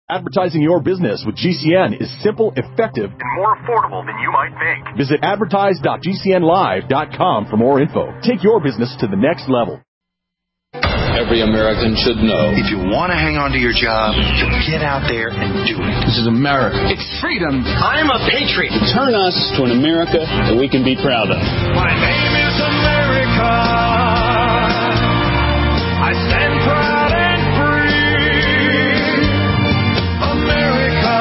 Advertising your business with GCN is simple, effective, and more affordable than you might think. Visit advertise.gcnlive.com for more info. Take your business to the next level. Every American should know. If you want to hang on to your job, then get out there and do it. This is America. It's freedom. I'm a patriot. Turn us to an America that we can be proud of. My name is America. I stand proud and free. America,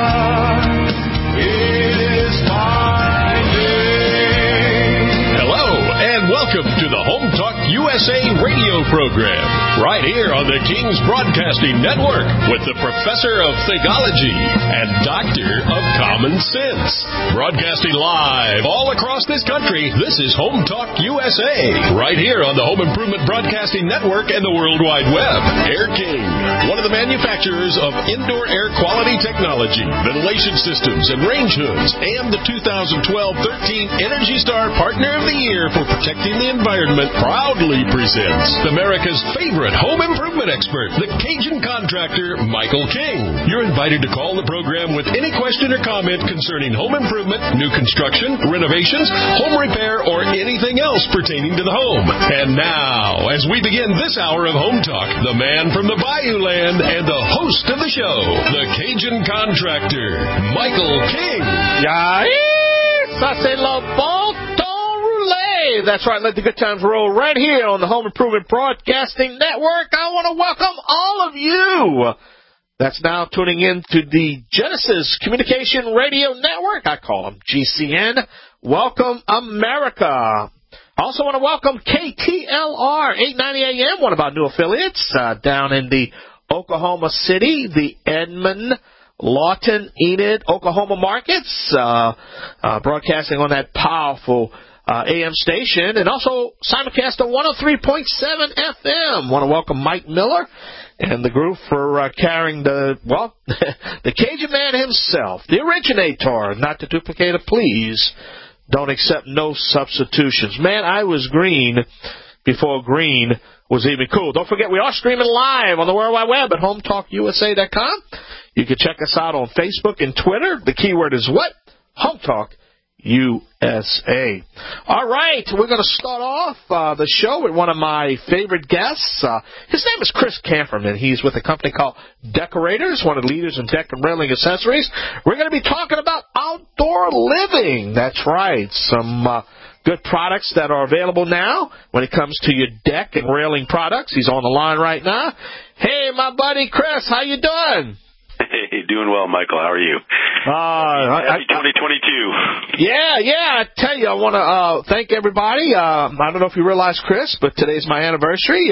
it is my name. Hello, and welcome to the Home Talk USA radio program, right here on the King's Broadcasting Network with the Professor of Thegology and Doctor of Common Sense. Broadcasting live all across this country, this is Home Talk USA, right here on the Home Improvement Broadcasting Network and the World Wide Web. Air King, one of the manufacturers of indoor air quality technology, ventilation systems, and range hoods, and the 2012-13 Energy Star Partner of the Year for protecting the environment, proudly presents America's favorite home improvement expert, the Cajun contractor, Michael King. You're invited to call the program with any question or comment concerning home improvement, new construction, renovations, home repair, or anything else pertaining to the home. And now, as we begin this hour of Home Talk, the man from the Bayou Land and the host of the show, the Cajun contractor, Michael King. That's right, let the good times roll right here on the Home Improvement Broadcasting Network. I want to welcome all of you that's now tuning in to the Genesis Communication Radio Network. I call them GCN. Welcome, America. I also want to welcome KTLR 890 AM, one of our new affiliates down in the Oklahoma City, the Edmond, Lawton, Enid, Oklahoma markets, broadcasting on that powerful AM station, and also simulcast on 103.7 FM. Want to welcome Mike Miller and the group for carrying the Cajun man himself, the originator, not to duplicate a please. Don't accept no substitutions. Man, I was green before green was even cool. Don't forget, we are streaming live on the World Wide Web at HomeTalkUSA.com. You can check us out on Facebook and Twitter. The keyword is what? Home Talk USA. All right, we're going to start off the show with one of my favorite guests. His name is Chris Camperman. He's with a company called Decorators, one of the leaders in deck and railing accessories. We're going to be talking about outdoor living. That's right, some good products that are available now when it comes to your deck and railing products. He's on the line right now. Hey, my buddy Chris, how you doing? Hey, doing well, Michael. How are you? Happy 2022. Yeah. I tell you, I want to thank everybody. I don't know if you realize, Chris, but today's my anniversary.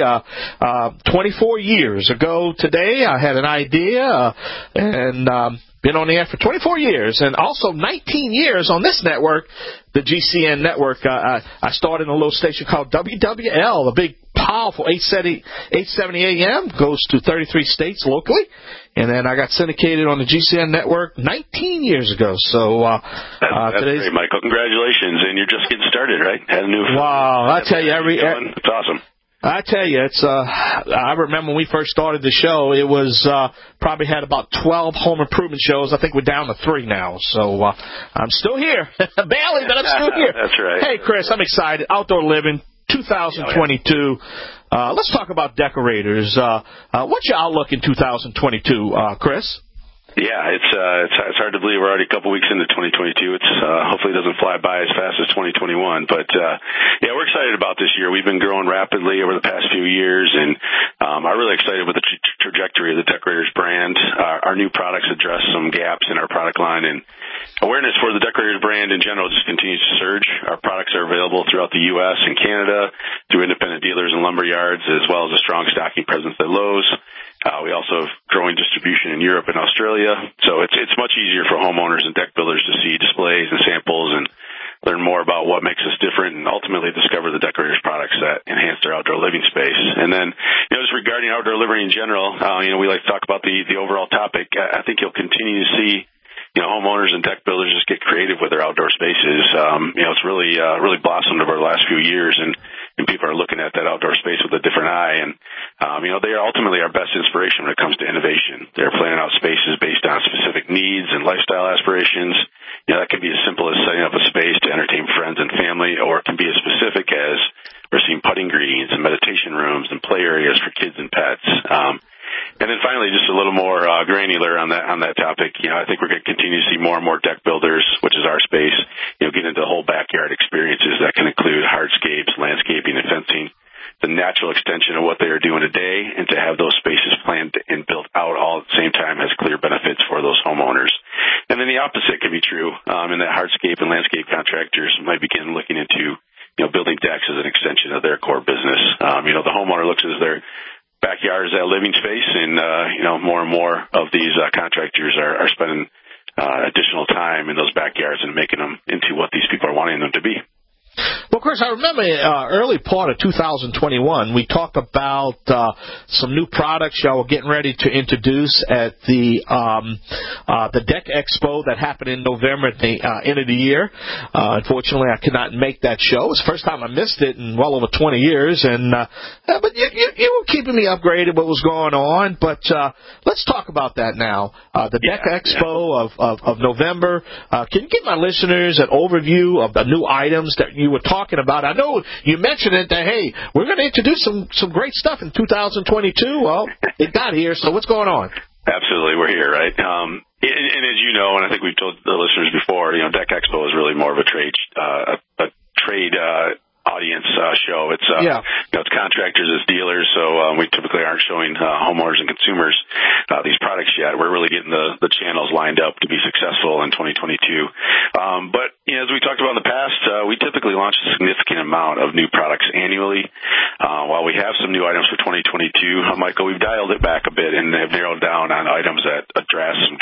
24 years ago today, I had an idea and been on the air for 24 years, and also 19 years on this network, the GCN network. I started in a little station called WWL, a big, powerful 870 AM, goes to 33 states locally. And then I got syndicated on the GCN network 19 years ago. So that's great, Michael. Congratulations, and you're just getting started, right? Had a new. Wow, I tell you, it's awesome. I tell you, it's. I remember when we first started the show, it was probably had about 12 home improvement shows. I think we're down to 3 now. So I'm still here, barely, but I'm still here. That's right. Hey, Chris, I'm excited. Outdoor living, 2022. Let's talk about Decorators. What's your outlook in 2022, Chris? Yeah, it's hard to believe we're already a couple weeks into 2022. It's hopefully it doesn't fly by as fast as 2021. But yeah, we're excited about this year. We've been growing rapidly over the past few years, and I'm really excited with the trajectory of the Decorators brand. Our new products address some gaps in our product line, and awareness for the Decorators brand in general just continues to surge. Our products are available throughout the U.S. and Canada through independent dealers and lumber yards, as well as a strong stocking presence at Lowe's. We also have growing distribution in Europe and Australia, so it's much easier for homeowners and deck builders to see displays and samples and learn more about what makes us different and ultimately discover the Decorators products that enhance their outdoor living space. And then, just regarding outdoor living in general, we like to talk about the overall topic. I think you'll continue to see homeowners and deck builders just get creative with their outdoor spaces. It's really blossomed over the last few years, and people are looking at that outdoor space with a different eye. And, they are ultimately our best inspiration when it comes to innovation. They're planning out spaces based needs and lifestyle aspirations. That can be as simple as setting up a space to entertain friends and family, or it can be as specific as we're seeing putting greens and meditation rooms and play areas for kids and pets. And then finally, just a little more granular on that topic. I think we're going to continue to see more and more deck builders, which is our space, get into the whole backyard experiences that can include hardscapes, landscaping, and fencing. The natural extension of what they are doing today, and to have those spaces planned and built out all at the same time has clear benefits for those homeowners. And then the opposite can be true, in that hardscape and landscape contractors might begin looking into, building decks as an extension of their core business. The homeowner looks at their backyard as that living space, and, more and more of these contractors are spending additional time in those backyards and making them into what these people are wanting them to be. Well, Chris, I remember early part of 2021, we talked about some new products y'all were getting ready to introduce at the Deck Expo that happened in November at the end of the year. Unfortunately, I could not make that show. It was the first time I missed it in well over 20 years, but you were keeping me upgraded what was going on. But let's talk about that now. The Deck Expo of November. Can you give my listeners an overview of the new items that you were talking about? I know you mentioned it that, hey, we're going to introduce some great stuff in 2022. Well, it got here, so what's going on? Absolutely, we're here, right? And as you know, and I think we've told the listeners before, Deck Expo is really more of a trade audience show. It's it's contractors as dealers, so we typically aren't showing homeowners and consumers these products yet. We're really getting the channels lined up to be successful in 2022. But as we talked about in the past, we typically launch a significant amount of new products annually. While we have some new items for 2022, Michael, we've dialed it back a bit and have narrowed down on items that address some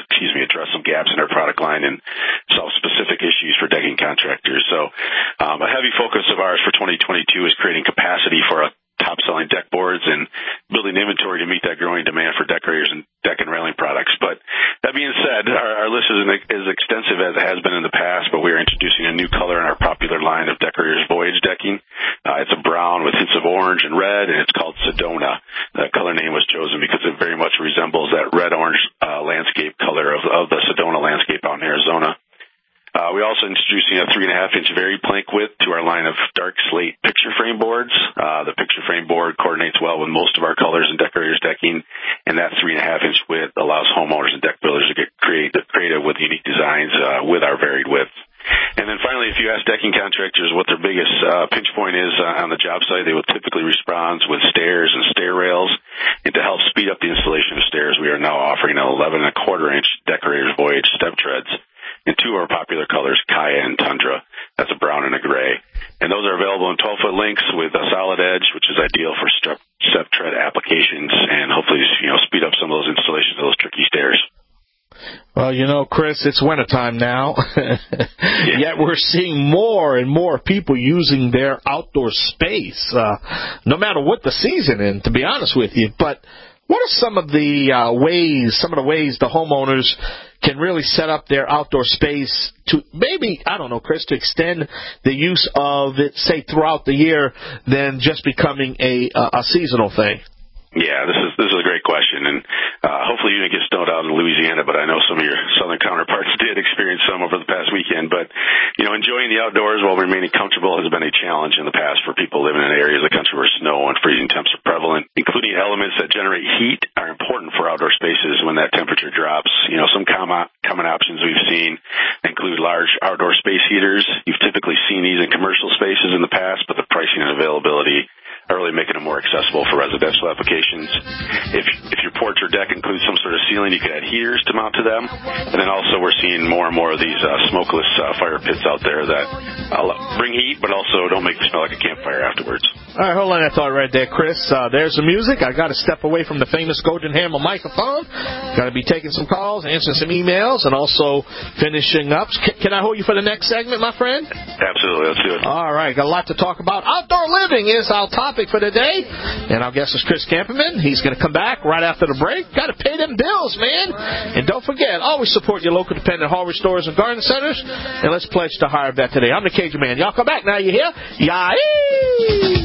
gaps in our product line and solve specific issues for decking contractors. So a heavy focus of ours for 2022 is creating capacity for top-selling deck boards and building inventory to meet that growing demand for decorators and deck and railing products. But that being said, our list isn't as extensive as it has been in the past, but we are introducing a new color in our popular line of Decorators Voyage decking. It's a brown with hints of orange and red, and it's called Sedona. The color name was chosen because it very much resembles that red-orange landscape color of the Sedona landscape out in Arizona. We're also introducing a 3.5-inch varied plank width to our line of dark slate picture frame boards. The picture frame board coordinates well with most of our colors in decorators decking, and that 3.5-inch width allows homeowners and deck builders to get creative with unique designs with our varied width. And then finally, if you ask decking contractors what their biggest pinch point is on the job site, they will typically respond with stairs and stair rails. And to help speed up the installation of stairs, we are now offering an 11.25-inch Decorators Voyage step treads in two of our popular colors, Kaya and Tundra. That's a brown and a gray. And those are available in 12-foot lengths with a solid edge, which is ideal for step tread applications and hopefully speed up some of those installations of those tricky stairs. Well, Chris, it's wintertime now, yet we're seeing more and more people using their outdoor space, no matter what the season is, to be honest with you. But what are some of the ways the homeowners can really set up their outdoor space to maybe, I don't know, Chris, to extend the use of it, say, throughout the year than just becoming a seasonal thing? Yeah, this is a great question, and hopefully you didn't get snowed out in Louisiana, but I know some of your southern counterparts did experience some over the past weekend. But, enjoying the outdoors while remaining comfortable has been a challenge in the past for people living in areas of the country where snow and freezing temps are prevalent. Including elements that generate heat are important for outdoor spaces when that temperature drops. Some common options we've seen include large outdoor space heaters. You've typically seen these in commercial spaces in the past, but the pricing and availability are really making them more accessible for residential applications. If your porch or deck includes some sort of ceiling, you can add heaters to mount to them. And then also we're seeing more and more of these smokeless fire pits out there that bring heat, but also don't make you smell like a campfire afterwards. All right, hold on that thought right there, Chris. There's the music. I got to step away from the famous Golden Hammer microphone. Got to be taking some calls, answering some emails, and also finishing up. Can I hold you for the next segment, my friend? Absolutely. Let's do it. All right. Got a lot to talk about. Outdoor living is our topic for today. And our guest is Chris Camperman. He's going to come back right after the break. Got to pay them bills, man. And don't forget, always support your local dependent hardware stores and garden centers. And let's pledge to hire a vet today. I'm the Cajun Man. Y'all come back now. You hear? Yay!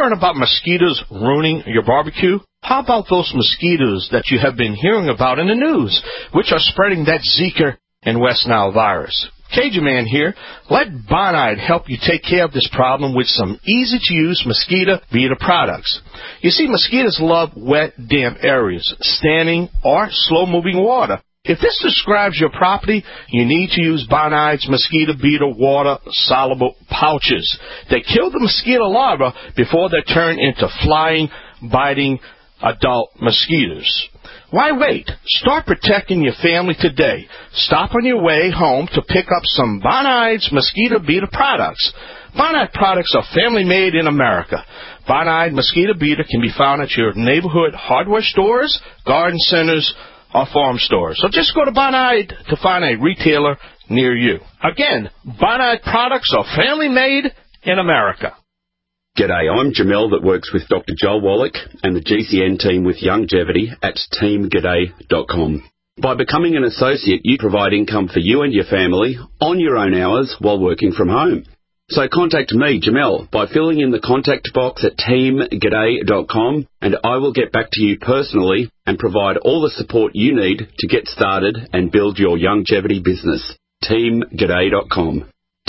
worrying about mosquitoes ruining your barbecue? How about those mosquitoes that you have been hearing about in the news, which are spreading that Zika and West Nile virus? Cajun Man here. Let Bonide help you take care of this problem with some easy-to-use mosquito beater products. You see, mosquitoes love wet, damp areas, standing or slow-moving water. If this describes your property, you need to use Bonide's mosquito beater water-soluble pouches. They kill the mosquito larvae before they turn into flying, biting adult mosquitoes. Why wait? Start protecting your family today. Stop on your way home to pick up some Bonide's mosquito beater products. Bonide products are family-made in America. Bonide mosquito beater can be found at your neighborhood hardware stores, garden centers, or farm stores. So just go to Bonide to find a retailer near you. Again, Bonide products are family-made in America. G'day, I'm Jamel that works with Dr. Joel Wallach and the GCN team with Longevity at teamg'day.com. By becoming an associate, you provide income for you and your family on your own hours while working from home. So contact me, Jamel, by filling in the contact box at teamg'day.com, and I will get back to you personally and provide all the support you need to get started and build your longevity business. teamg'day.com.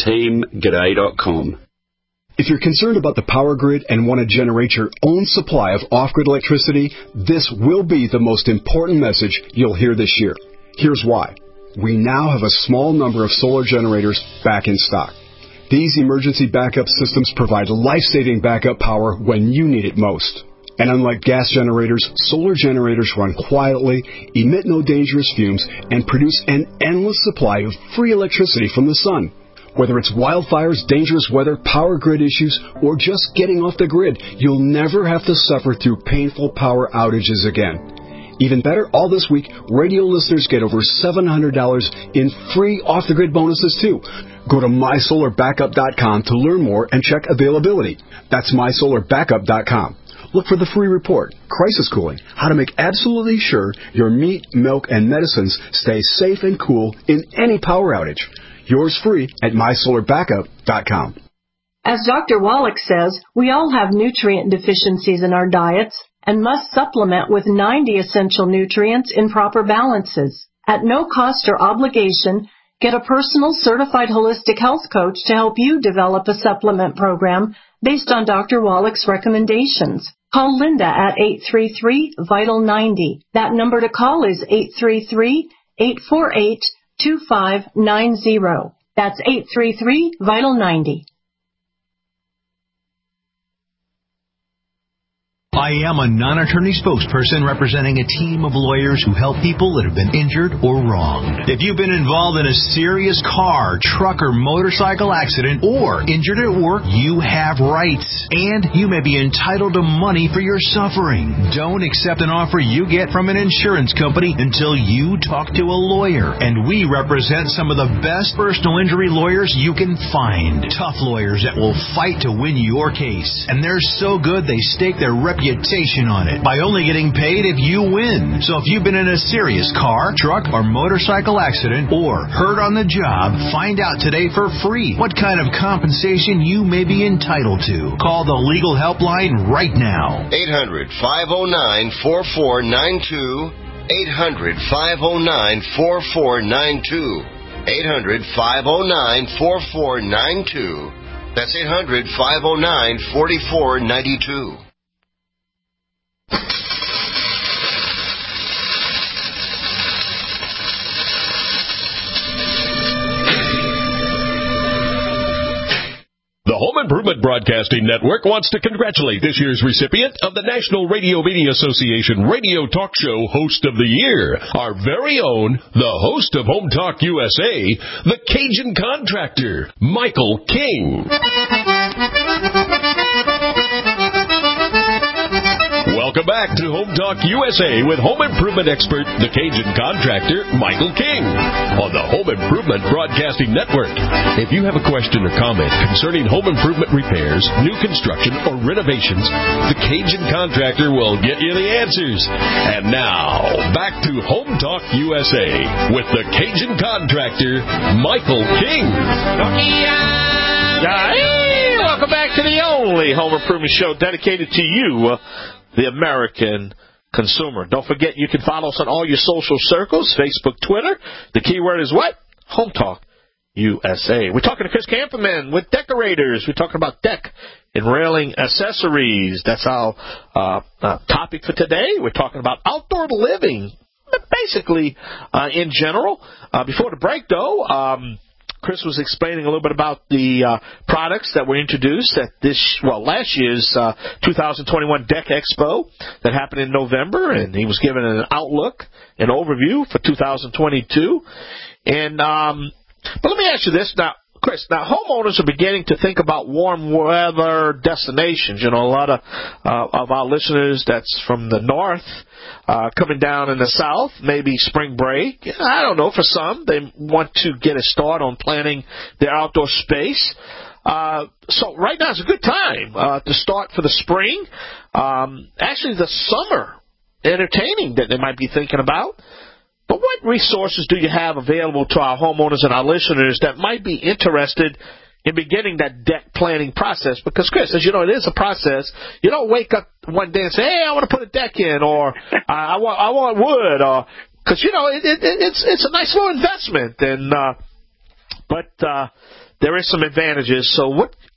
teamg'day.com. If you're concerned about the power grid and want to generate your own supply of off-grid electricity, this will be the most important message you'll hear this year. Here's why. We now have a small number of solar generators back in stock. These emergency backup systems provide life-saving backup power when you need it most. And unlike gas generators, solar generators run quietly, emit no dangerous fumes, and produce an endless supply of free electricity from the sun. Whether it's wildfires, dangerous weather, power grid issues, or just getting off the grid, you'll never have to suffer through painful power outages again. Even better, all this week, radio listeners get over $700 in free off-the-grid bonuses, too. Go to mysolarbackup.com to learn more and check availability. That's mysolarbackup.com. Look for the free report, Crisis Cooling, how to make absolutely sure your meat, milk, and medicines stay safe and cool in any power outage. Yours free at mysolarbackup.com. As Dr. Wallach says, we all have nutrient deficiencies in our diets and must supplement with 90 essential nutrients in proper balances. At no cost or obligation, get a personal certified holistic health coach to help you develop a supplement program based on Dr. Wallach's recommendations. Call Linda at 833-VITAL-90. That number to call is 833-848-2590. That's 833-VITAL-90. I am a non-attorney spokesperson representing a team of lawyers who help people that have been injured or wronged. If you've been involved in a serious car, truck, or motorcycle accident or injured at work, you have rights, and you may be entitled to money for your suffering. Don't accept an offer you get from an insurance company until you talk to a lawyer, and we represent some of the best personal injury lawyers you can find. Tough lawyers that will fight to win your case, and they're so good they stake their reputation on it by only getting paid if you win. So if you've been in a serious car, truck, or motorcycle accident or hurt on the job, find out today for free what kind of compensation you may be entitled to. Call the legal helpline right now. 800-509-4492. 800-509-4492. 800-509-4492. That's 800-509-4492. The Home Improvement Broadcasting Network wants to congratulate this year's recipient of the National Radio Media Association Radio Talk Show Host of the Year, our very own, the host of Home Talk USA, the Cajun Contractor, Michael King. Welcome back to Home Talk USA with home improvement expert, the Cajun Contractor, Michael King, on the Home Improvement Broadcasting Network. If you have a question or comment concerning home improvement repairs, new construction, or renovations, the Cajun Contractor will get you the answers. And now, back to Home Talk USA with the Cajun Contractor, Michael King. Welcome welcome back to the only home improvement show dedicated to you, the American consumer. Don't forget you can follow us on all your social circles, Facebook, Twitter. The keyword is what? Home Talk USA. We're talking to Chris Camperman with Decorators. We're talking about deck and railing accessories. That's our topic for today. We're talking about outdoor living, basically in general. Before the break, though, Chris was explaining a little bit about the products that were introduced at last year's 2021 Deck Expo that happened in November, and he was giving an outlook, an overview for 2022. And but let me ask you this now, Chris. Now, homeowners are beginning to think about warm weather destinations. You know, a lot of our listeners that's from the north coming down in the south, maybe spring break. I don't know. For some, they want to get a start on planning their outdoor space. So right now is a good time to start for the spring. Actually, the summer entertaining that they might be thinking about. But what resources do you have available to our homeowners and our listeners that might be interested in beginning that deck planning process? Because, Chris, as you know, it is a process. You don't wake up one day and say, hey, I want to put a deck in, or I want wood, or because, you know, it's a nice little investment. But there is some advantages. So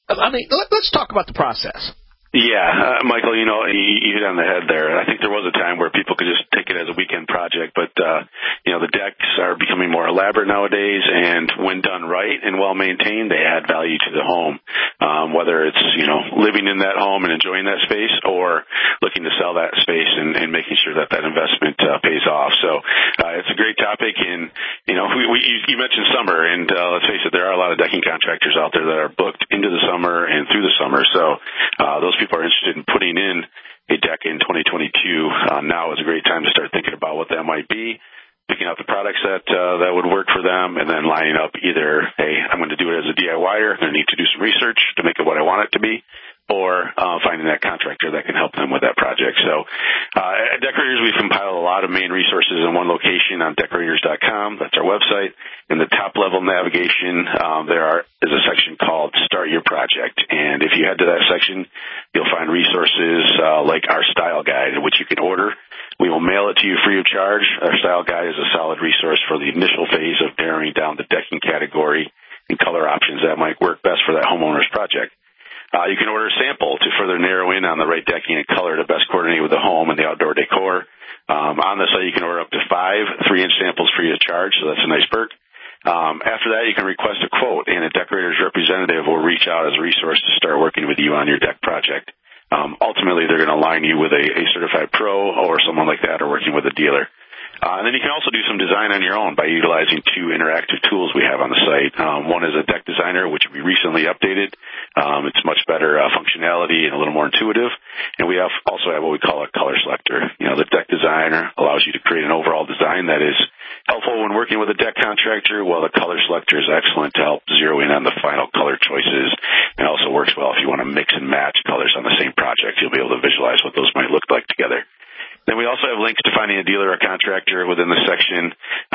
let's talk about the process. Yeah, Michael, you know, you hit on the head there. I think there was a time where people could just take it as a weekend project, but, you know, the decks are becoming more elaborate nowadays, and when done right and well-maintained, they add value to the home, whether it's, you know, living in that home and enjoying that space or looking to sell that space and making sure that investment pays off. So it's a great topic, and, you know, you mentioned summer, and let's face it, there are a lot of decking contractors out there that are booked into the summer and through the summer, so those people are interested in putting in a deck in 2022. Now is a great time to start thinking about what that might be, picking out the products that would work for them, and then lining up either, hey, I'm going to do it as a DIYer, I need to do some research to make it what I want it to be, or finding that contractor that can help them with that project. So at Decorators, we've compiled a lot of main resources in one location on Decorators.com. That's our website. In the top-level navigation, there is a section called Start Your Project. And if you head to that section, you'll find resources like our style guide, which you can order. We will mail it to you free of charge. Our style guide is a solid resource for the initial phase of narrowing down the decking category and color options that might work best for that homeowner's project. You can order a sample to further narrow in on the right decking and color to best coordinate with the home and the outdoor decor. On the site, you can order up to 5 3-inch samples free of charge, so that's a nice perk. After that, you can request a quote, and a Decorators representative will reach out as a resource to start working with you on your deck project. Ultimately, they're going to align you with a certified pro or someone like that, or working with a dealer. And then you can also do some design on your own by utilizing 2 interactive tools we have on the site. One is a Deck Designer, which we recently updated. It's much better functionality and a little more intuitive. And we also have what we call a color selector. You know, the Deck Designer allows you to create an overall design that is helpful when working with a deck contractor, while the color selector is excellent to help zero in on the final color choices, and also works well if you want to mix and match colors on the same project. You'll be able to visualize what those might look like together. Then we also have links to finding a dealer or contractor within the section.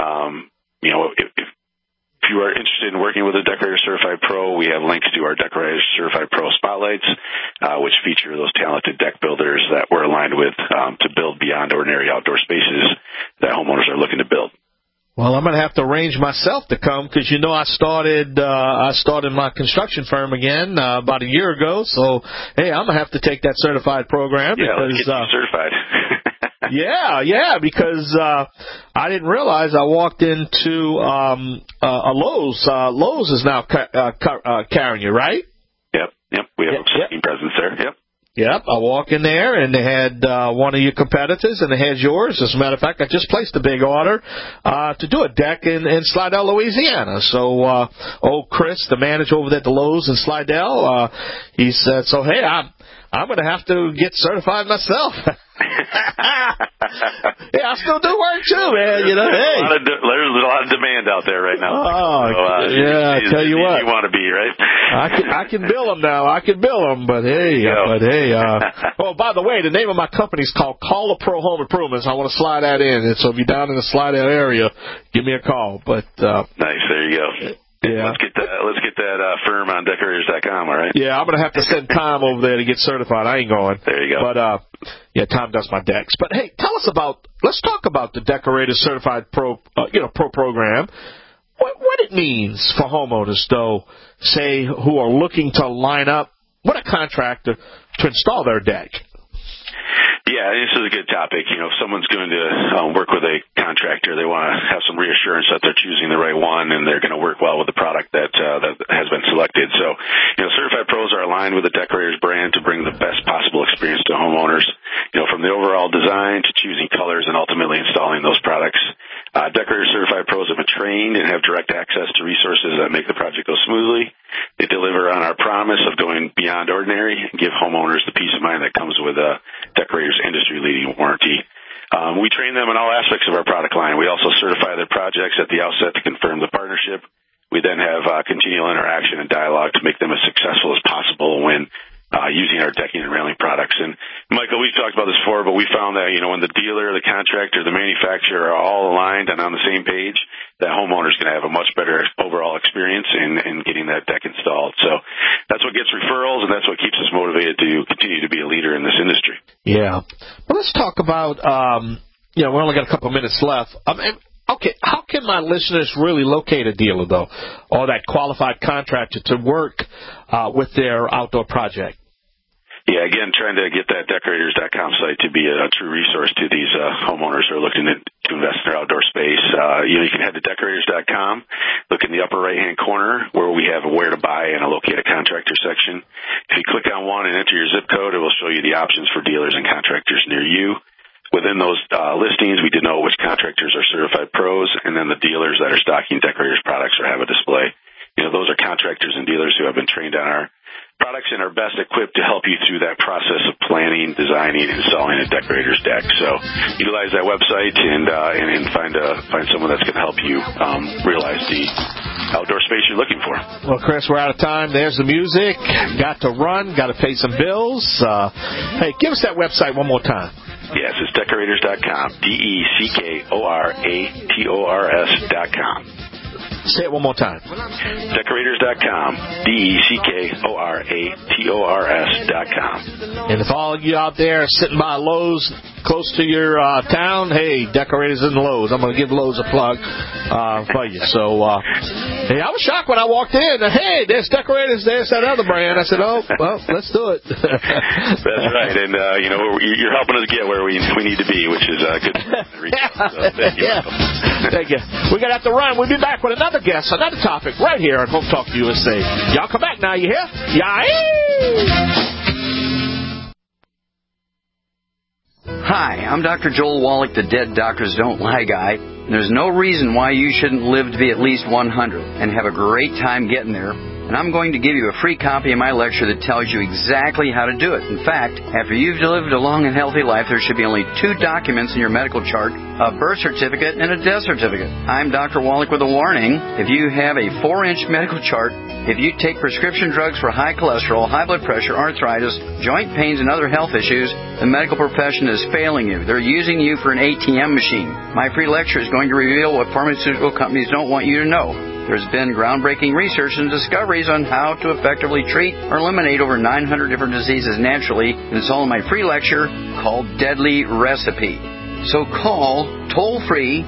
You know, if you are interested in working with a Decorator Certified Pro, we have links to our Decorator Certified Pro Spotlights, which feature those talented deck builders that we're aligned with to build beyond ordinary outdoor spaces that homeowners are looking to build. Well, I'm going to have to arrange myself to come because, you know, I started my construction firm again about a year ago. So, hey, I'm going to have to take that certified program. Yeah, because, let's get you certified. Yeah, because I didn't realize I walked into a Lowe's. Lowe's is now carrying you, right? Yep. We have a presence there. Yep, I walk in there, and they had one of your competitors, and they had yours. As a matter of fact, I just placed a big order to do a deck in Slidell, Louisiana. So, Chris, the manager over there at the Lowe's in Slidell, he said, so, hey, I'm going to have to get certified myself. Yeah, I still do work too, man. You know, hey, there's a lot of demand out there right now. I tell you what, you want to be, right? I can bill them now. But hey, oh, by the way, the name of my company is called Call a Pro Home Improvements. I want to slide that in, and so if you're down in the Slidell area, give me a call. But nice, there you go. Yeah. Let's get that firm on Decorators.com, all right? Yeah, I'm going to have to send Tom over there to get certified. I ain't going. There you go. But, yeah, Tom does my decks. But, hey, let's talk about the Decorators Certified Pro program. What it means for homeowners, though, say, who are looking to line up with a contractor to install their deck. Yeah, this is a good topic. If someone's going to work with a contractor, they want to have some reassurance that they're choosing the right one and they're going to work well with the product that has been selected. So, certified pros are aligned with the Decorators brand to bring the best possible experience to homeowners. From the overall design to choosing colors and ultimately installing those products. Decorators Certified Pros have been trained and have direct access to resources that make the project go smoothly. They deliver on our promise of going beyond ordinary and give homeowners the peace of mind that comes with Decorators industry-leading warranty. We train them in all aspects of our product line. We also certify their projects at the outset to confirm the partnership. We then have continual interaction and dialogue to make them as successful as possible when using our decking and railing products. And, Michael, we've talked about this before, but we found that, when the dealer, the contractor, the manufacturer are all aligned and on the same page, that homeowners can have a much better overall experience in getting that deck installed. So that's what gets referrals, and that's what keeps us motivated to continue to be a leader in this industry. Yeah. Well, let's talk about, we only got a couple of minutes left. Okay, how can my listeners really locate a dealer, though, or that qualified contractor to work with their outdoor project? Yeah, again, trying to get that Decorators.com site to be a true resource to these homeowners who are looking to invest in their outdoor space. You can head to Decorators.com, look in the upper right-hand corner where we have a where to buy and a locate a contractor section. If you click on one and enter your zip code, it will show you the options for dealers and contractors near you. Within those listings, we denote which contractors are certified pros, and then the dealers that are stocking Decorators products or have a display. Those are contractors and dealers who have been trained on our products and are best equipped to help you through that process of planning, designing, and installing a Decorators deck. So utilize that website and find someone that's going to help you realize the outdoor space you're looking for. Well, Chris, we're out of time. There's the music. Got to run. Got to pay some bills. Hey, give us that website one more time. Yes, it's Decorators.com. Decorators.com. Say it one more time. Decorators.com. Decorators.com. And if all of you out there are sitting by Lowe's close to your town, hey, Decorators in Lowe's. I'm going to give Lowe's a plug for you. So, hey, I was shocked when I walked in. Hey, there's Decorators. There's that other brand. I said, oh, well, let's do it. That's right. And, you're helping us get where we need to be, which is good. So, thank you. Thank you. We're going to have to run. We'll be back with another guest, another topic right here on Home Talk USA. Y'all come back now, you hear? Yeah. Hi, I'm Dr. Joel Wallach, the Dead Doctors Don't Lie guy. There's no reason why you shouldn't live to be at least 100 and have a great time getting there. And I'm going to give you a free copy of my lecture that tells you exactly how to do it. In fact, after you've lived a long and healthy life, there should be only 2 documents in your medical chart, a birth certificate and a death certificate. I'm Dr. Wallach with a warning. If you have a 4-inch medical chart, if you take prescription drugs for high cholesterol, high blood pressure, arthritis, joint pains, and other health issues, the medical profession is failing you. They're using you for an ATM machine. My free lecture is going to reveal what pharmaceutical companies don't want you to know. There's been groundbreaking research and discoveries on how to effectively treat or eliminate over 900 different diseases naturally, and it's all in my free lecture called Deadly Recipe. So call toll-free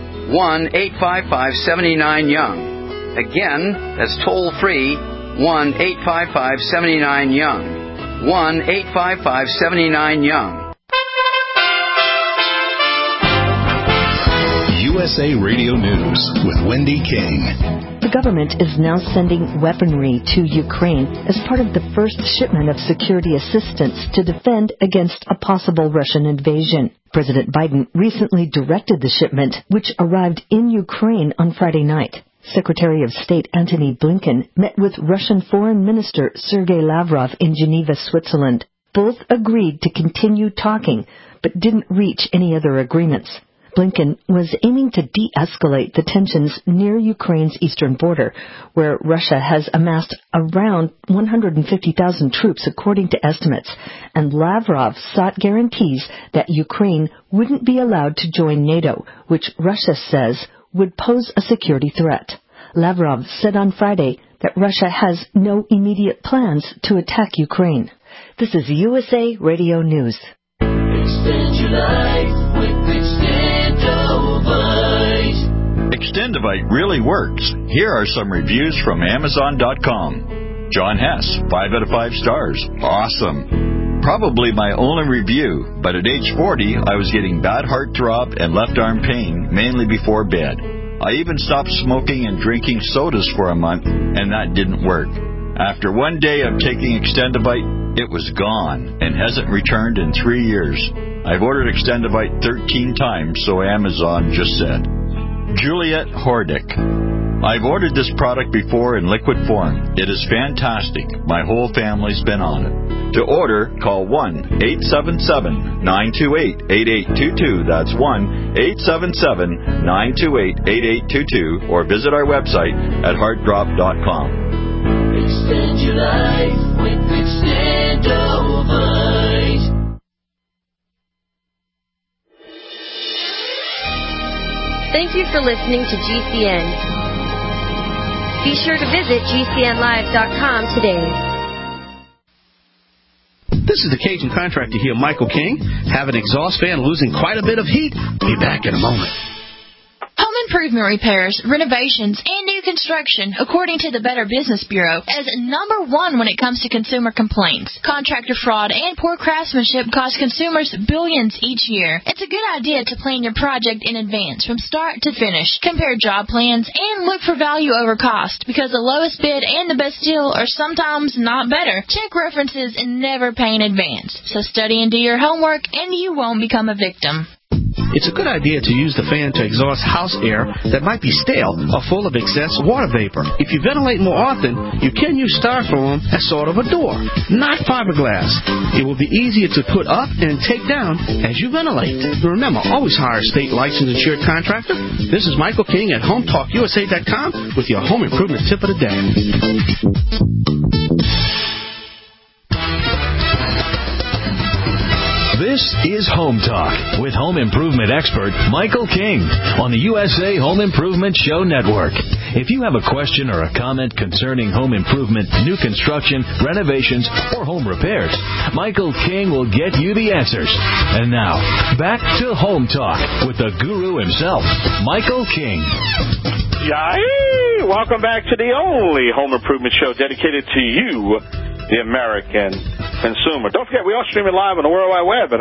1-855-79-YOUNG. Again, that's toll-free 1-855-79-YOUNG. 1-855-79-YOUNG. USA Radio News with Wendy King. The government is now sending weaponry to Ukraine as part of the first shipment of security assistance to defend against a possible Russian invasion. President Biden recently directed the shipment, which arrived in Ukraine on Friday night. Secretary of State Antony Blinken met with Russian Foreign Minister Sergei Lavrov in Geneva, Switzerland. Both agreed to continue talking, but didn't reach any other agreements. Blinken was aiming to de-escalate the tensions near Ukraine's eastern border, where Russia has amassed around 150,000 troops, according to estimates, and Lavrov sought guarantees that Ukraine wouldn't be allowed to join NATO, which Russia says would pose a security threat. Lavrov said on Friday that Russia has no immediate plans to attack Ukraine. This is USA Radio News. Extend your life with Extendovite. Extendovite really works. Here are some reviews from Amazon.com. John Hess, 5 out of 5 stars. Awesome. Probably my only review, but at age 40, I was getting bad heartthrob and left arm pain, mainly before bed. I even stopped smoking and drinking sodas for a month, and that didn't work. After one day of taking Extendovite, it was gone and hasn't returned in 3 years. I've ordered Extendovite 13 times, so Amazon just said. Juliet Hordick. I've ordered this product before in liquid form. It is fantastic. My whole family's been on it. To order, call 1-877-928-8822. That's 1-877-928-8822. Or visit our website at heartdrop.com. Extend your life with Extendovite. Thank you for listening to GCN. Be sure to visit GCNlive.com today. This is the Cajun contractor here, Michael King. Have an exhaust fan losing quite a bit of heat? Be back in a moment. Home improvement repairs, renovations, and new construction, according to the Better Business Bureau, is number one when it comes to consumer complaints. Contractor fraud and poor craftsmanship cost consumers billions each year. It's a good idea to plan your project in advance from start to finish. Compare job plans and look for value over cost, because the lowest bid and the best deal are sometimes not better. Check references and never pay in advance. So study and do your homework, and you won't become a victim. It's a good idea to use the fan to exhaust house air that might be stale or full of excess water vapor. If you ventilate more often, you can use styrofoam as sort of a door, not fiberglass. It will be easier to put up and take down as you ventilate. Remember, always hire a state licensed insured contractor. This is Michael King at HomeTalkUSA.com with your home improvement tip of the day. This is Home Talk with home improvement expert Michael King on the USA Home Improvement Show Network. If you have a question or a comment concerning home improvement, new construction, renovations, or home repairs, Michael King will get you the answers. And now, back to Home Talk with the guru himself, Michael King. Yay! Welcome back to the only home improvement show dedicated to you, the American consumer. Don't forget, we are streaming live on the World Wide Web at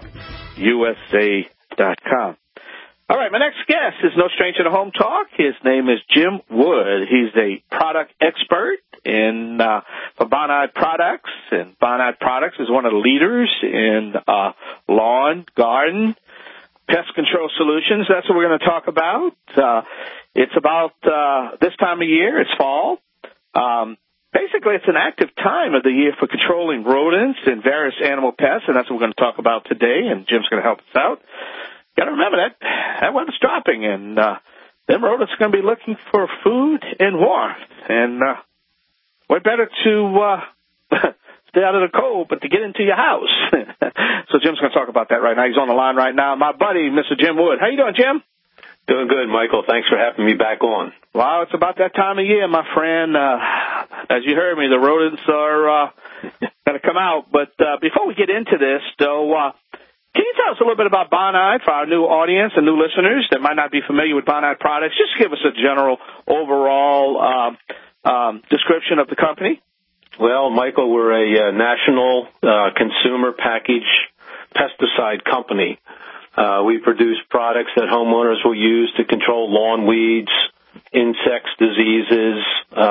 HomeTalkUSA.com. All right, my next guest is no stranger to Home Talk. His name is Jim Wood. He's a product expert for Bonide Products, and Bonide Products is one of the leaders in lawn, garden, pest control solutions. That's what we're going to talk about. It's about this time of year. It's fall. Basically, it's an active time of the year for controlling rodents and various animal pests, and that's what we're going to talk about today, and Jim's going to help us out. Got to remember that weather's dropping, and them rodents are going to be looking for food and warmth, and what better to stay out of the cold but to get into your house. So Jim's going to talk about that right now. He's on the line right now. My buddy, Mr. Jim Wood. How you doing, Jim? Doing good, Michael. Thanks for having me back on. Well, it's about that time of year, my friend. As you heard me, the rodents are going to come out. But before we get into this, though, can you tell us a little bit about Bonide for our new audience and new listeners that might not be familiar with Bonide products? Just give us a general overall description of the company. Well, Michael, we're a national consumer package pesticide company. We produce products that homeowners will use to control lawn weeds, insects, diseases,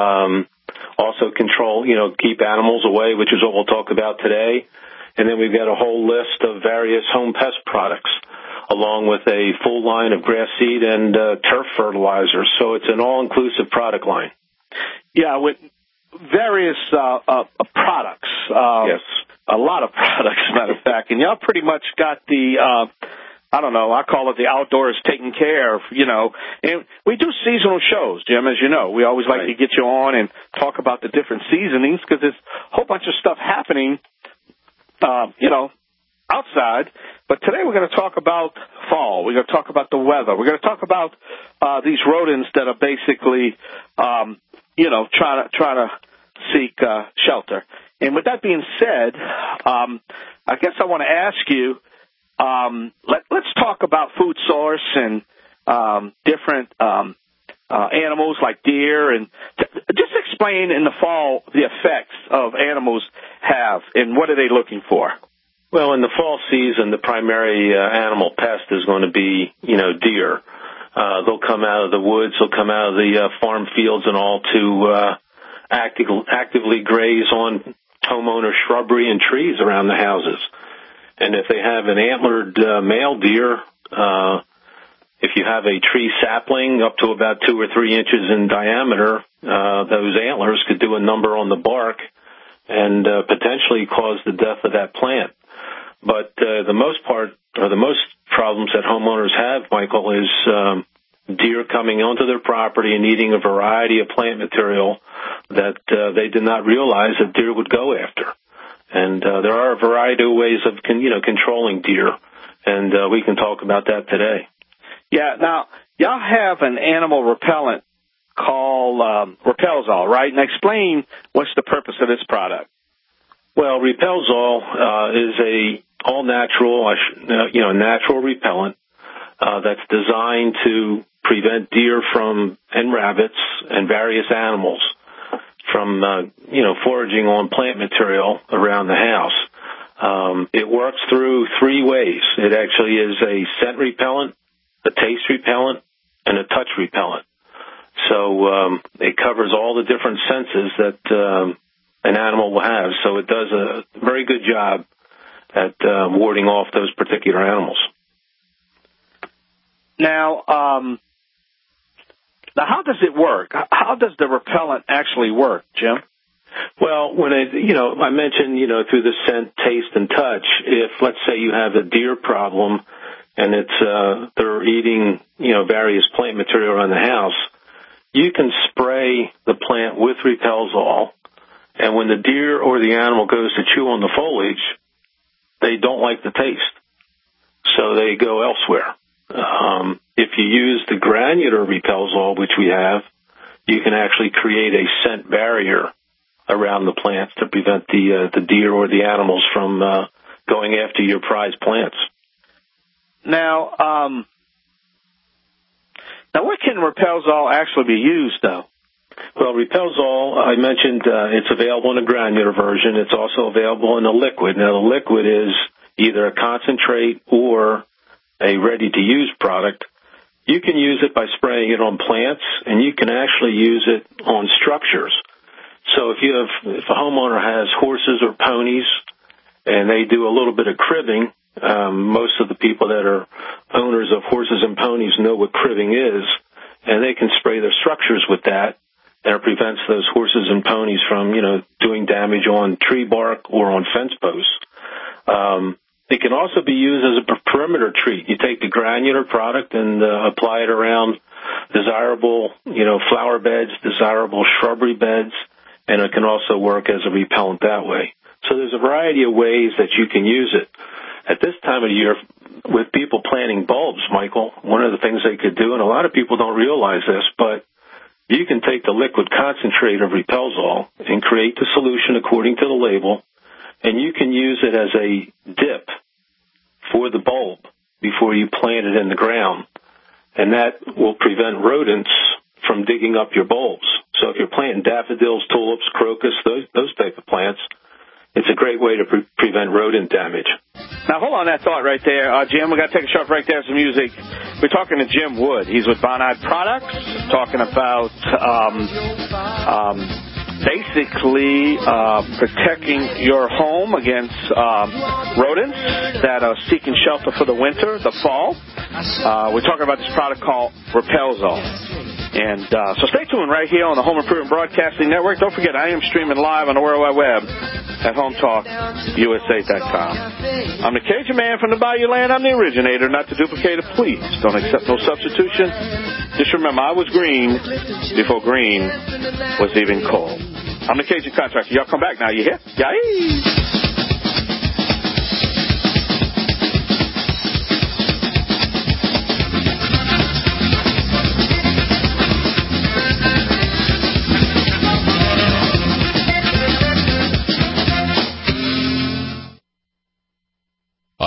also control, keep animals away, which is what we'll talk about today. And then we've got a whole list of various home pest products, along with a full line of grass seed and turf fertilizers. So it's an all-inclusive product line. Yeah, with various products. Yes. A lot of products, as a matter of fact. And y'all pretty much got the... I don't know, I call it the outdoors taken care of, And we do seasonal shows, Jim, as you know. We always like to get you on and talk about the different seasonings because there's a whole bunch of stuff happening, outside. But today we're going to talk about fall. We're going to talk about the weather. We're going to talk about these rodents that are basically, trying to seek shelter. And with that being said, I guess I want to ask you, let's talk about food source and different animals like deer, and just explain in the fall the effects of animals have and what are they looking for? Well, in the fall season, the primary animal pest is going to be, deer. They'll come out of the woods, they'll come out of the farm fields and all to actively graze on homeowner shrubbery and trees around the houses. And if they have an antlered male deer, if you have a tree sapling up to about 2 or 3 inches in diameter, those antlers could do a number on the bark and potentially cause the death of that plant. But the most problems that homeowners have, Michael, is deer coming onto their property and eating a variety of plant material that they did not realize that deer would go after. And there are a variety of ways of controlling deer, and we can talk about that today. Yeah. Now, y'all have an animal repellent called Repelzol, right? And explain what's the purpose of this product. Well, Repelzol is a all-natural, natural repellent that's designed to prevent deer and rabbits and various animals from, foraging on plant material around the house. It works through 3 ways. It actually is a scent repellent, a taste repellent, and a touch repellent. So it covers all the different senses that an animal will have. So it does a very good job at warding off those particular animals. Now, how does it work? How does the repellent actually work, Jim? Well, when I mentioned, through the scent, taste, and touch, if, let's say, you have a deer problem and they're eating, various plant material around the house, you can spray the plant with Repelzol, and when the deer or the animal goes to chew on the foliage, they don't like the taste, so they go elsewhere. If you use the granular Repelzol, which we have, you can actually create a scent barrier around the plants to prevent the deer or the animals from going after your prized plants. Now where can Repelzol actually be used, though? Well, Repelzol, I mentioned it's available in a granular version. It's also available in a liquid. Now, the liquid is either a concentrate or a ready-to-use product. You can use it by spraying it on plants, and you can actually use it on structures. So if a homeowner has horses or ponies and they do a little bit of cribbing, most of the people that are owners of horses and ponies know what cribbing is, and they can spray their structures with that, and it prevents those horses and ponies from, doing damage on tree bark or on fence posts. It can also be used as a perimeter treat. You take the granular product and apply it around desirable, flower beds, desirable shrubbery beds, and it can also work as a repellent that way. So there's a variety of ways that you can use it. At this time of year, with people planting bulbs, Michael, one of the things they could do, and a lot of people don't realize this, but you can take the liquid concentrate of Repelzol and create the solution according to the label, and you can use it as a dip for the bulb before you plant it in the ground. And that will prevent rodents from digging up your bulbs. So if you're planting daffodils, tulips, crocus, those type of plants, it's a great way to prevent rodent damage. Now, hold on that thought right there. Jim, we got to take a short break there, some music. We're talking to Jim Wood. He's with Bonide Products, talking about basically protecting your home against rodents that are seeking shelter for the winter, the fall. We're talking about this product called Repelzol. And so stay tuned right here on the Home Improvement Broadcasting Network. Don't forget, I am streaming live on the World Wide Web at HomeTalkUSA.com. I'm the Cajun man from the Bayou Land. I'm the originator, not the duplicator. Please don't accept no substitution. Just remember, I was green before green was even cold. I'm the Cajun contractor. Y'all come back now. You hear? Yay!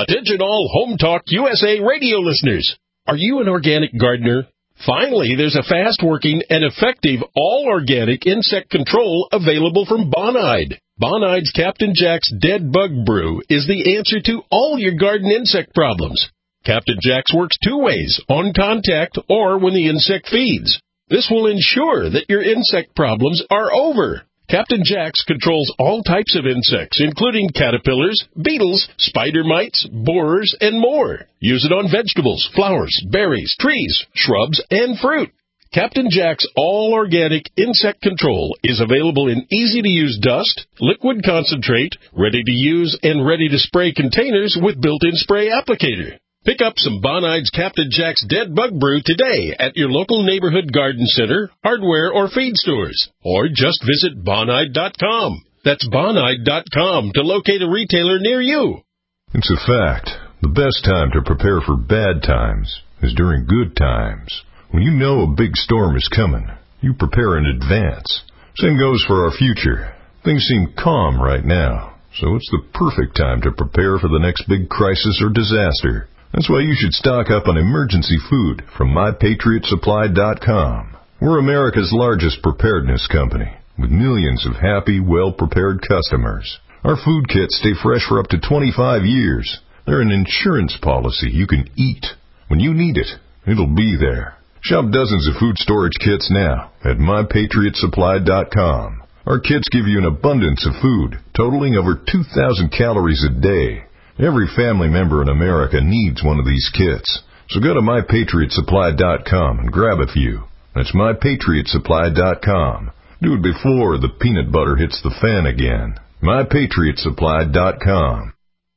Attention all Home Talk USA radio listeners. Are you an organic gardener? Finally, there's a fast-working and effective all-organic insect control available from Bonide. Bonide's Captain Jack's Dead Bug Brew is the answer to all your garden insect problems. Captain Jack's works two ways, on contact or when the insect feeds. This will ensure that your insect problems are over. Captain Jack's controls all types of insects, including caterpillars, beetles, spider mites, borers, and more. Use it on vegetables, flowers, berries, trees, shrubs, and fruit. Captain Jack's all-organic insect control is available in easy-to-use dust, liquid concentrate, ready-to-use and ready-to-spray containers with built-in spray applicator. Pick up some Bonide's Captain Jack's Dead Bug Brew today at your local neighborhood garden center, hardware, or feed stores. Or just visit Bonide.com. That's Bonide.com to locate a retailer near you. It's a fact. The best time to prepare for bad times is during good times. When you know a big storm is coming, you prepare in advance. Same goes for our future. Things seem calm right now, so it's the perfect time to prepare for the next big crisis or disaster. That's why you should stock up on emergency food from MyPatriotSupply.com. We're America's largest preparedness company, with millions of happy, well-prepared customers. Our food kits stay fresh for up to 25 years. They're an insurance policy you can eat. When you need it, it'll be there. Shop dozens of food storage kits now at MyPatriotSupply.com. Our kits give you an abundance of food, totaling over 2,000 calories a day. Every family member in America needs one of these kits. So go to MyPatriotSupply.com and grab a few. That's MyPatriotSupply.com. Do it before the peanut butter hits the fan again. MyPatriotSupply.com.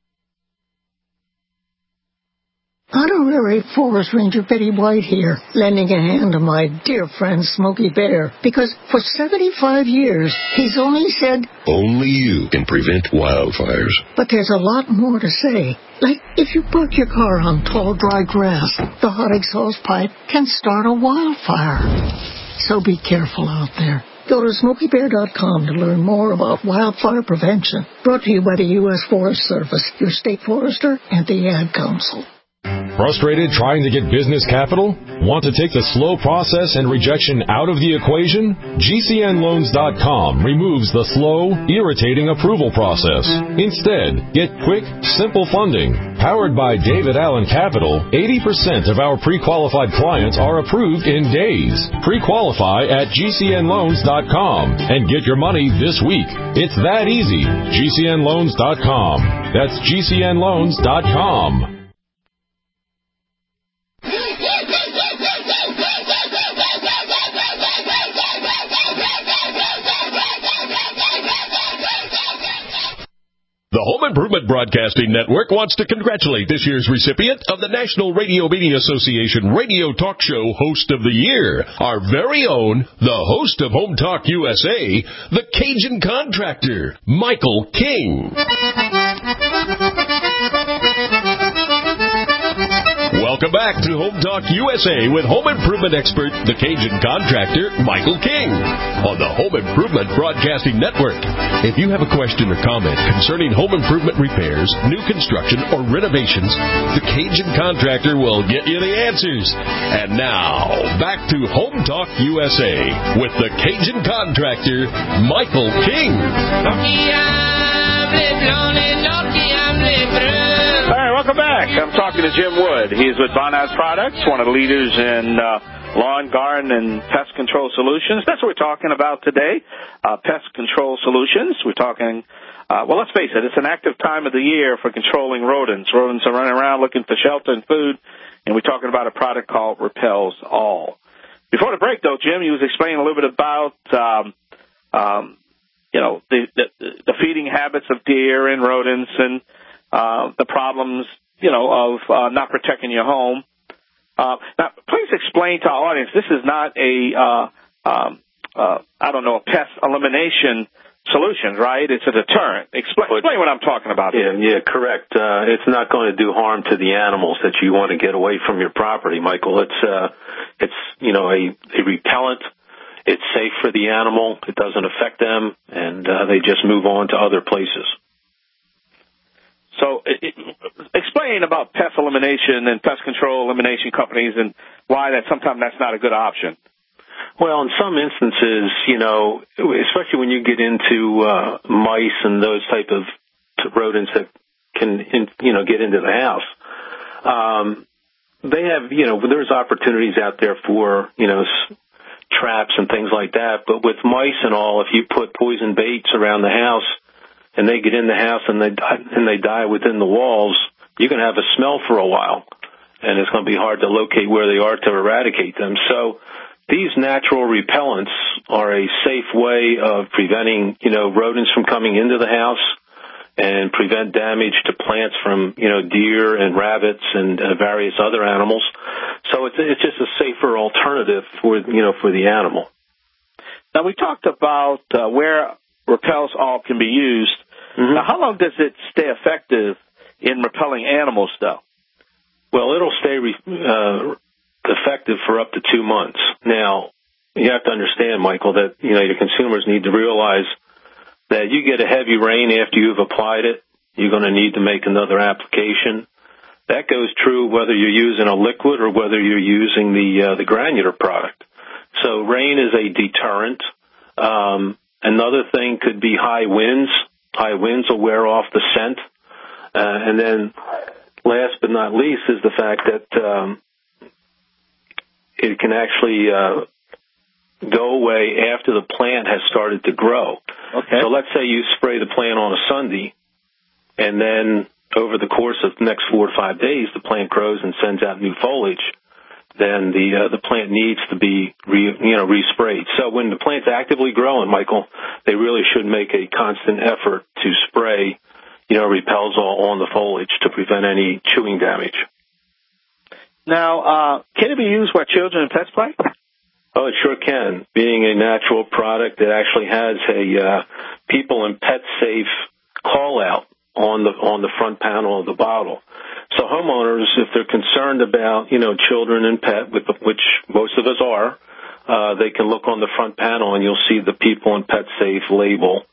Honorary Forest Ranger Betty White here, lending a hand to my dear friend Smokey Bear, because for 75 years, he's only said, only you can prevent wildfires. But there's a lot more to say. Like, if you park your car on tall, dry grass, the hot exhaust pipe can start a wildfire. So be careful out there. Go to SmokeyBear.com to learn more about wildfire prevention. Brought to you by the U.S. Forest Service, your state forester, and the Ad Council. Frustrated trying to get business capital? Want to take the slow process and rejection out of the equation? GCNLoans.com removes the slow, irritating approval process. Instead, get quick, simple funding. Powered by David Allen Capital, 80% of our pre-qualified clients are approved in days. Pre-qualify at GCNLoans.com and get your money this week. It's that easy. GCNLoans.com. That's GCNLoans.com. The Home Improvement Broadcasting Network wants to congratulate this year's recipient of the National Radio Media Association Radio Talk Show Host of the Year, our very own, the host of Home Talk USA, the Cajun Contractor, Michael King. Welcome back to Home Talk USA with home improvement expert, the Cajun Contractor, Michael King, on the Home Improvement Broadcasting Network. If you have a question or comment concerning home improvement repairs, new construction, or renovations, the Cajun Contractor will get you the answers. And now, back to Home Talk USA with the Cajun Contractor, Michael King. All right, welcome back. I'm talking to Jim Wood. He's with Bonide Products, one of the leaders in lawn, garden, and pest control solutions. That's what we're talking about today, pest control solutions. We're talking, well, let's face it, it's an active time of the year for controlling rodents. Rodents are running around looking for shelter and food, and we're talking about a product called Repels All. Before the break, though, Jim, he was explaining a little bit about the feeding habits of deer and rodents and the problems, of not protecting your home. Now, please explain to our audience, this is not a pest elimination solution, right? It's a deterrent. Explain what I'm talking about here. Yeah, correct. It's not going to do harm to the animals that you want to get away from your property, Michael. It's a repellent. It's safe for the animal. It doesn't affect them, and they just move on to other places. So explain about pest elimination and pest control elimination companies and why sometimes that's not a good option. Well, in some instances, especially when you get into mice and those type of rodents that can, get into the house, they have, there's opportunities out there for, traps and things like that. But with mice and all, if you put poison baits around the house and they get in the house and they die within the walls, you're going to have a smell for a while, and it's going to be hard to locate where they are to eradicate them. So these natural repellents are a safe way of preventing, rodents from coming into the house and prevent damage to plants from, deer and rabbits and various other animals. So it's just a safer alternative for the animal. Now, we talked about where Repels All can be used. Mm-hmm. Now, how long does it stay effective in repelling animals, though? Well, it'll stay effective for up to 2 months. Now, you have to understand, Michael, that, your consumers need to realize that you get a heavy rain after you've applied it, you're going to need to make another application. That goes true whether you're using a liquid or whether you're using the granular product. So rain is a deterrent. Another thing could be high winds. High winds will wear off the scent. And then last but not least is the fact that it can actually go away after the plant has started to grow. Okay. So let's say you spray the plant on a Sunday, and then over the course of the next 4 to 5 days, the plant grows and sends out new foliage. Then the plant needs to be resprayed. So when the plant's actively growing, Michael, they really should make a constant effort to spray, Repels All on the foliage to prevent any chewing damage. Now, can it be used where children and pets play? Oh, it sure can. Being a natural product, it actually has a people and pet safe call out on the front panel of the bottle. So homeowners, if they're concerned about, children and pet, which most of us are, they can look on the front panel and you'll see the people and pet safe label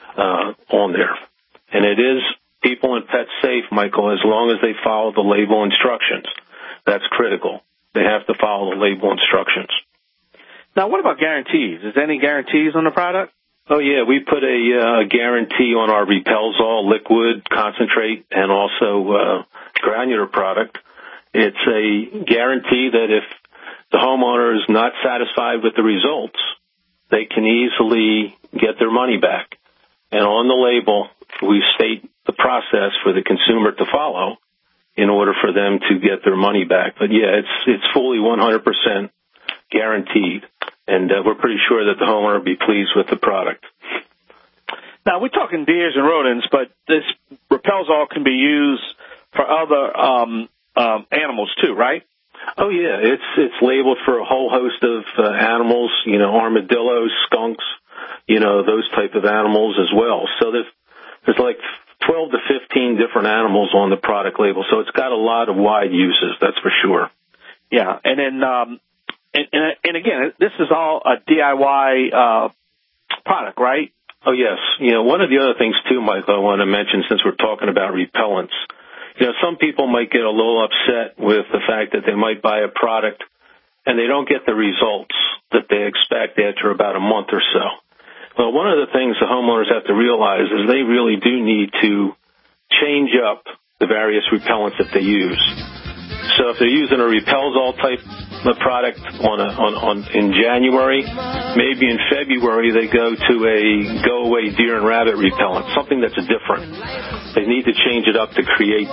on there. And it is people and pet safe, Michael, as long as they follow the label instructions. That's critical. They have to follow the label instructions. Now, what about guarantees? Is there any guarantees on the product? Oh, yeah. We put a guarantee on our Repels All liquid, concentrate, and also granular product. It's a guarantee that if the homeowner is not satisfied with the results, they can easily get their money back. And on the label, we state the process for the consumer to follow in order for them to get their money back. But, yeah, it's fully 100% guaranteed. And we're pretty sure that the homeowner will be pleased with the product. Now, we're talking deers and rodents, but this Repels All can be used for other animals too, right? Oh, yeah. It's labeled for a whole host of animals, armadillos, skunks, those type of animals as well. So there's like 12 to 15 different animals on the product label. So it's got a lot of wide uses, that's for sure. Yeah. And then, and again, this is all a DIY product, right? Oh, yes. One of the other things, too, Michael, I want to mention since we're talking about repellents, some people might get a little upset with the fact that they might buy a product and they don't get the results that they expect after about a month or so. Well, one of the things the homeowners have to realize is they really do need to change up the various repellents that they use. So if they're using a Repels All type of product in January, maybe in February they go to a go-away deer and rabbit repellent, something that's different. They need to change it up to create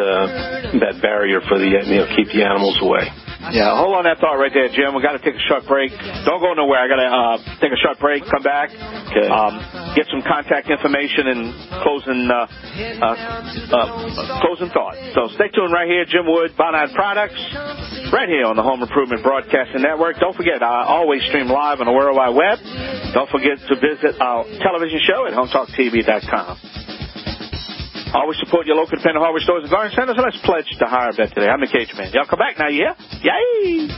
that barrier for keep the animals away. Yeah, hold on that thought right there, Jim. We got to take a short break. Don't go nowhere. I got to take a short break. Come back. Okay. Get some contact information and closing thoughts. So stay tuned right here. Jim Wood, Bonide Products, right here on the Home Improvement Broadcasting Network. Don't forget, I always stream live on the World Wide Web. Don't forget to visit our television show at HomeTalkTV.com. Always support your local independent hardware stores and garden centers. And let's pledge to hire a vet today. I'm the Cage Man. Y'all come back now, yeah? Yay!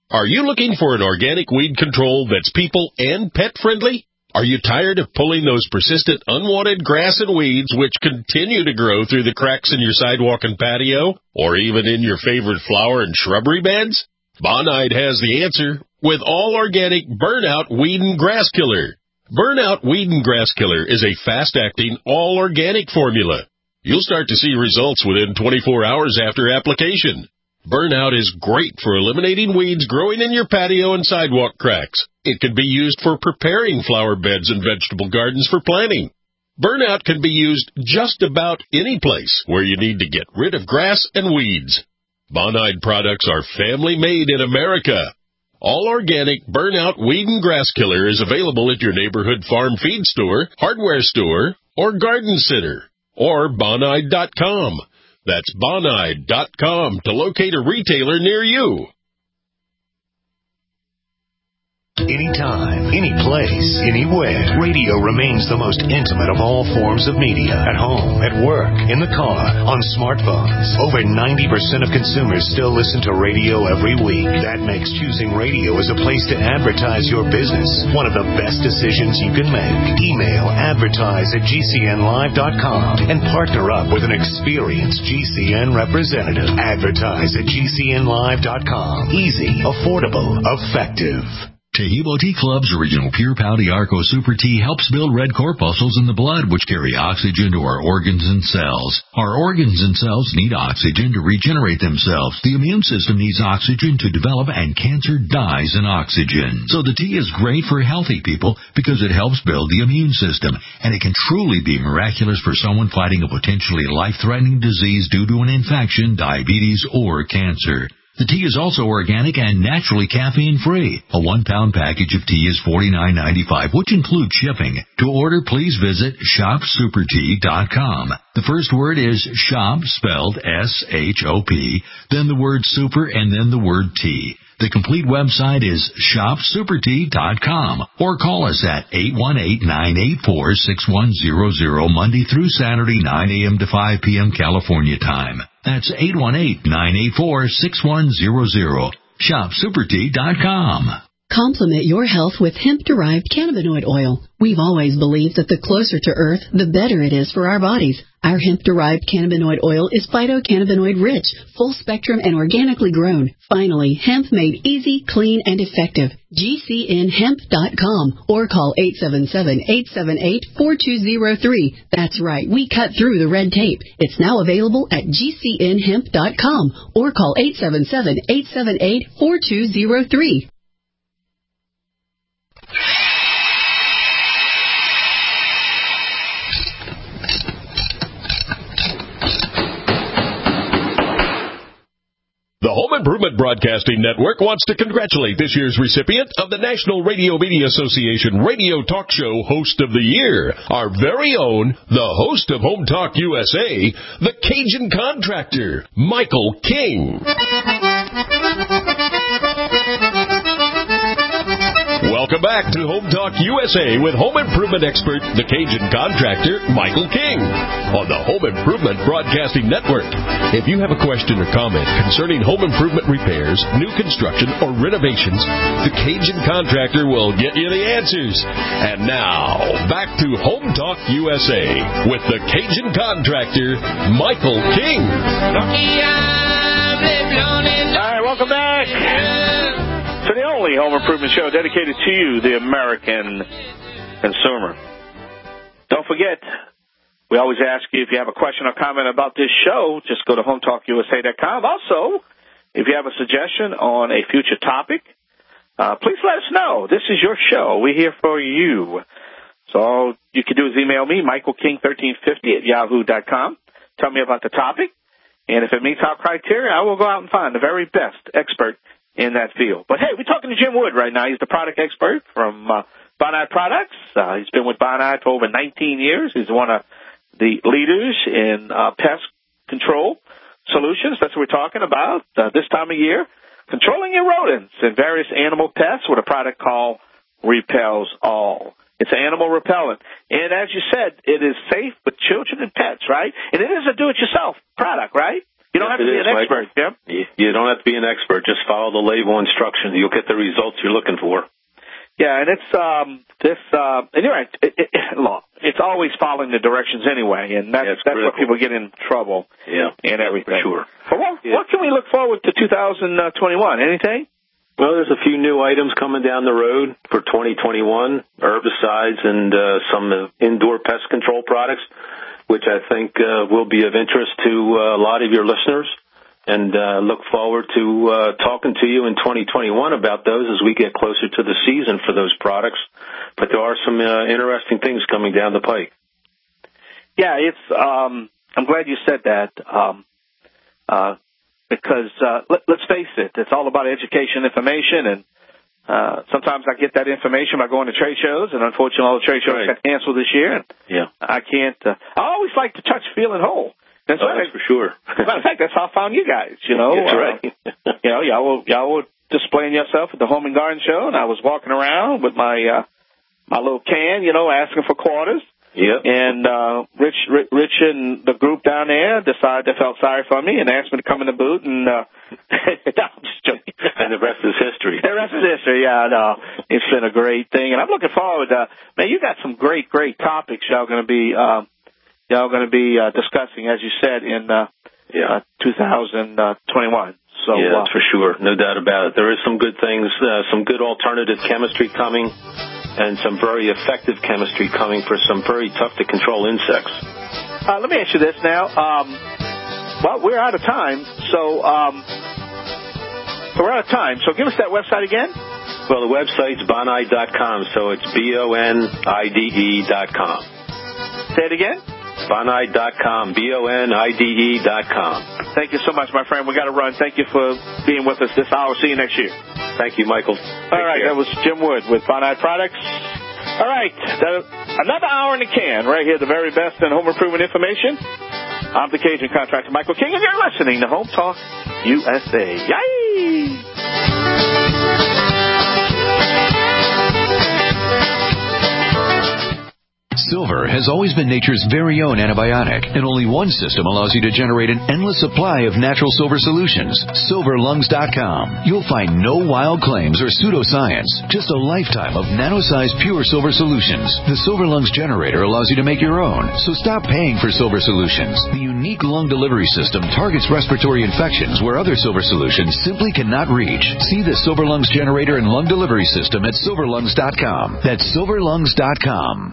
Are you looking for an organic weed control that's people and pet friendly? Are you tired of pulling those persistent unwanted grass and weeds which continue to grow through the cracks in your sidewalk and patio, or even in your favorite flower and shrubbery beds? Bonide has the answer with all organic Burnout Weed and Grass Killer. Burnout Weed and Grass Killer is a fast-acting, all-organic formula. You'll start to see results within 24 hours after application. Burnout is great for eliminating weeds growing in your patio and sidewalk cracks. It can be used for preparing flower beds and vegetable gardens for planting. Burnout can be used just about any place where you need to get rid of grass and weeds. Bonide products are family-made in America. All organic Burnout Weed and Grass Killer is available at your neighborhood farm feed store, hardware store, or garden center, or Bonide.com. That's Bonide.com to locate a retailer near you. Anytime, any place, anywhere. Radio remains the most intimate of all forms of media. At home, at work, in the car, on smartphones. Over 90% of consumers still listen to radio every week. That makes choosing radio as a place to advertise your business one of the best decisions you can make. Email advertise@gcnlive.com and partner up with an experienced GCN representative. Advertise@gcnlive.com. Easy, affordable, effective. Tahibo Tea Club's original Pure Pau Arco Super Tea helps build red corpuscles in the blood, which carry oxygen to our organs and cells. Our organs and cells need oxygen to regenerate themselves. The immune system needs oxygen to develop, and cancer dies in oxygen. So the tea is great for healthy people because it helps build the immune system, and it can truly be miraculous for someone fighting a potentially life-threatening disease due to an infection, diabetes, or cancer. The tea is also organic and naturally caffeine-free. A 1-pound package of tea is $49.95, which includes shipping. To order, please visit shopsupertea.com. The first word is shop, spelled S-H-O-P, then the word super, and then the word tea. The complete website is shopsupertea.com, or call us at 818-984-6100, Monday through Saturday, 9 a.m. to 5 p.m. California time. That's 818-984-6100. Shopsupertea.com. Complement your health with hemp-derived cannabinoid oil. We've always believed that the closer to Earth, the better it is for our bodies. Our hemp-derived cannabinoid oil is phytocannabinoid-rich, full-spectrum, and organically grown. Finally, hemp made easy, clean, and effective. GCNhemp.com or call 877-878-4203. That's right, we cut through the red tape. It's now available at GCNhemp.com or call 877-878-4203. The Home Improvement Broadcasting Network wants to congratulate this year's recipient of the National Radio Media Association Radio Talk Show Host of the Year, our very own, the host of Home Talk USA, the Cajun Contractor, Michael King. Welcome back to Home Talk USA with home improvement expert, the Cajun Contractor, Michael King, on the Home Improvement Broadcasting Network. If you have a question or comment concerning home improvement repairs, new construction, or renovations, the Cajun Contractor will get you the answers. And now, back to Home Talk USA with the Cajun Contractor, Michael King. All right, welcome back to the only home improvement show dedicated to you, the American consumer. Don't forget, we always ask you if you have a question or comment about this show, just go to HomeTalkUSA.com. Also, if you have a suggestion on a future topic, please let us know. This is your show. We're here for you. So all you can do is email me, michaelking1350@yahoo.com. Tell me about the topic, and if it meets our criteria, I will go out and find the very best expert in that field. But hey, we're talking to Jim Wood right now. He's the product expert from Bonide Products. He's been with Bonide for over 19 years. He's one of the leaders in pest control solutions. That's what we're talking about this time of year. Controlling your rodents and various animal pests with a product called Repels All. It's an animal repellent. And as you said, it is safe for children and pets, right? And it is a do-it-yourself product, right? You You don't have to be an expert, Jim. You don't have to be an expert. Just follow the label instructions. You'll get the results you're looking for. Yeah, and it's and you're right. It's always following the directions anyway, and that's where people get in trouble. Yeah, and everything. For sure. But what can we look forward to 2021? Anything? Well, there's a few new items coming down the road for 2021, herbicides and some indoor pest control products, which I think will be of interest to a lot of your listeners. And look forward to talking to you in 2021 about those as we get closer to the season for those products. But there are some interesting things coming down the pike. Yeah, I'm glad you said that because let's face it, it's all about education, information, and sometimes I get that information by going to trade shows, and unfortunately all the trade shows got canceled this year. And I can't. I always like to touch, feel, and hold. That's for sure. Matter of fact, that's how I found you guys. That's right. Y'all were displaying yourself at the Home and Garden Show, and I was walking around with my little can, asking for quarters. Yep. And Rich and the group down there decided they felt sorry for me and asked me to come in the booth, and I'm just joking. And the rest is history. The rest is history. Yeah, no, it's been a great thing, and I'm looking forward. Man, you got some great topics y'all going to be discussing, as you said, in 2021. So that's for sure, no doubt about it. There is some good things, some good alternative chemistry coming, and some very effective chemistry coming for some very tough to control insects. Let me ask you this now. Well, we're out of time, so we're out of time. So give us that website again. Well, the website's bonide.com, so it's BONIDE.com. Say it again. Bonide.com, BONIDE.com. Thank you so much, my friend. We got to run. Thank you for being with us this hour. See you next year. Thank you, Michael. All right, that was Jim Wood with Bonide Products. All right, another hour in the can right here, the very best in home improvement information. I'm the Cajun contractor, Michael King, and you're listening to Home Talk USA. Yay! Silver has always been nature's very own antibiotic, and only one system allows you to generate an endless supply of natural silver solutions. SilverLungs.com. You'll find no wild claims or pseudoscience, just a lifetime of nano-sized pure silver solutions. The Silver Lungs generator allows you to make your own, so stop paying for silver solutions. The unique lung delivery system targets respiratory infections where other silver solutions simply cannot reach. See the Silver Lungs generator and lung delivery system at SilverLungs.com. That's SilverLungs.com.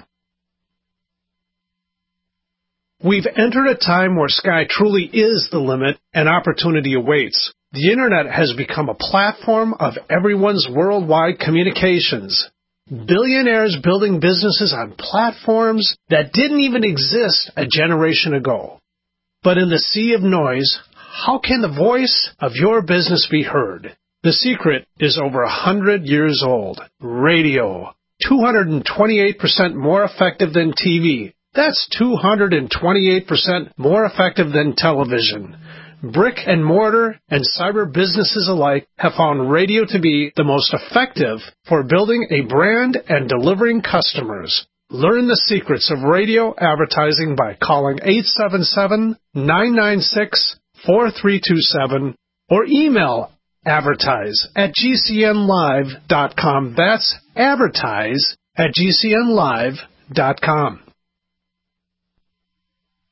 We've entered a time where sky truly is the limit and opportunity awaits. The Internet has become a platform of everyone's worldwide communications. Billionaires building businesses on platforms that didn't even exist a generation ago. But in the sea of noise, how can the voice of your business be heard? The secret is over 100 years old. Radio. 228% more effective than TV. That's 228% more effective than television. Brick and mortar and cyber businesses alike have found radio to be the most effective for building a brand and delivering customers. Learn the secrets of radio advertising by calling 877-996-4327 or email advertise@gcnlive.com. That's advertise@gcnlive.com.